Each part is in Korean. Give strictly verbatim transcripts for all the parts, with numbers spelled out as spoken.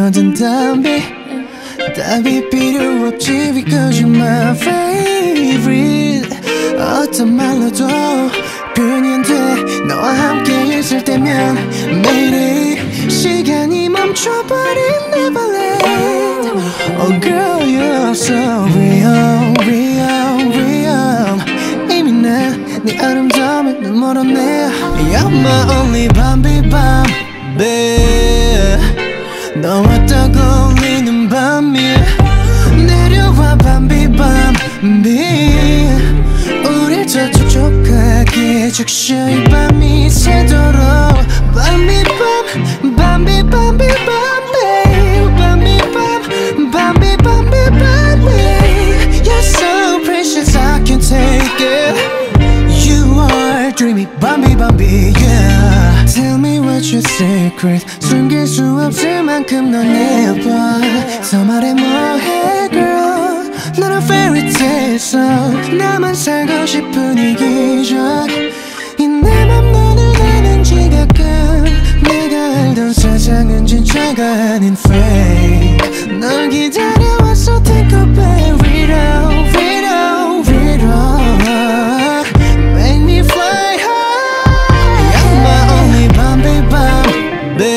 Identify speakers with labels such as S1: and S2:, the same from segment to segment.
S1: 너든 답이 답이 필요 없지 because you're my favorite. 어떤 말로도 표현이 안 돼 너와 함께 있을 때면 매일이 시간이 멈춰버린 Neverland. Oh girl you're so real real real. 이미 난 네 아름다움에 눈 멀었네. You're my only 밤비 밤비 너와 떠올리는 밤이 내려와 밤비 밤비 우릴 더 촉촉하게 적셔 이 밤이 새도록 밤비 밤 밤비 밤비 밤비 밤비 밤 밤비 밤비 밤비. You're so precious I can't take it. You are dreamy 밤비 밤비 yeah. Tell me what's your secret. 숨길 수 없을 만큼 넌 예뻐. 더 말해 뭐해 girl. 넌 a fairy tale so 나만 살고 싶은 이 기적. 이 내 맘 너를 아는 지각감. 내가 알던 세상은 진짜가 아닌 fake. 널 기다려왔어 take a back read out read out read out. Make me fly high. You're my only 밤비 밤비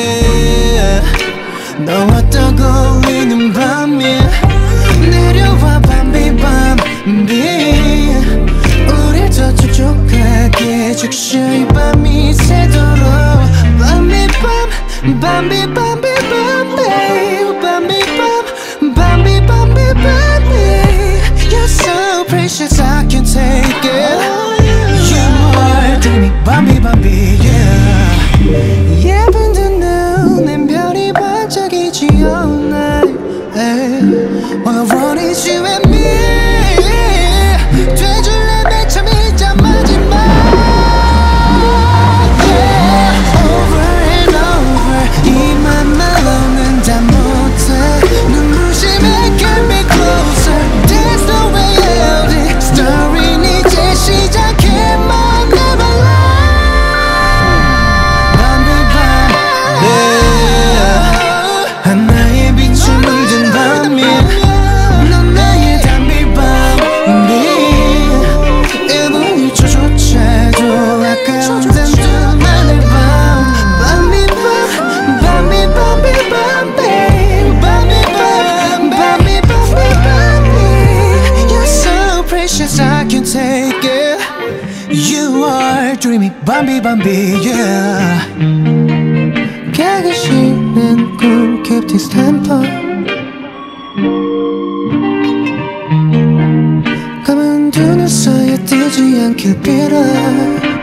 S1: 너와 떠올리는 밤이 내려와 밤비 밤비 우릴 더 촉촉하게 적셔 이 밤이 새도록 밤비 밤 밤비 밤비 밤비 밤비 밤 밤비 밤비 밤비. You're so precious I can't take it. You are dreamy 밤비 밤비 yeah. 예쁜 듯 눈엔 별이 반짝이지 all night. All I want is you and me. 돼줄래 맨 처음 이자 마지막 yeah. Over and over 이 맘 말로는 다 못해. 눈부심에 get me closer. There's no way out it. Story는 이제 시작해 my Neverland. 밤비 밤 하나의 빛을 물든 밤이 넌 나의 담비 밤비 일분 일 초조차도 아까운단 둘만의 밤 밤비 밤 밤비 밤비 밤비 밤비 밤 밤비 밤비 밤비. You're so precious I can't take it. You are dreamy 밤비 밤비 yeah. 가기 싫은 꿈 keep this tempo. 감은 두 눈 사이에 뜨지 않길 빌어.